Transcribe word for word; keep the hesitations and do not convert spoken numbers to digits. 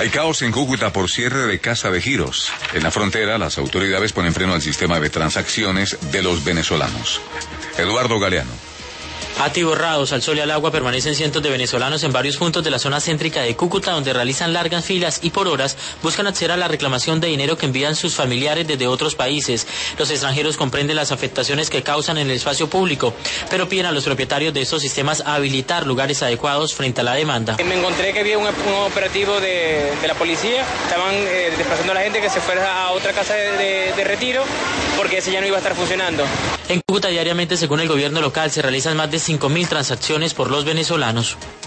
Hay caos en Cúcuta por cierre de casa de giros. En la frontera, las autoridades ponen freno al sistema de transacciones de los venezolanos. Eduardo Galeano. Atiborrados al sol y al agua permanecen cientos de venezolanos en varios puntos de la zona céntrica de Cúcuta, donde realizan largas filas y por horas buscan acceder a la reclamación de dinero que envían sus familiares desde otros países. Los extranjeros comprenden las afectaciones que causan en el espacio público, pero piden a los propietarios de estos sistemas habilitar lugares adecuados frente a la demanda. Me encontré que había un, un operativo de, de la policía, estaban eh, desplazando a la gente que se fuera a otra casa de, de, de retiro, porque ese ya no iba a estar funcionando. En Cúcuta diariamente, según el gobierno local, se realizan más de cinco mil transacciones por los venezolanos.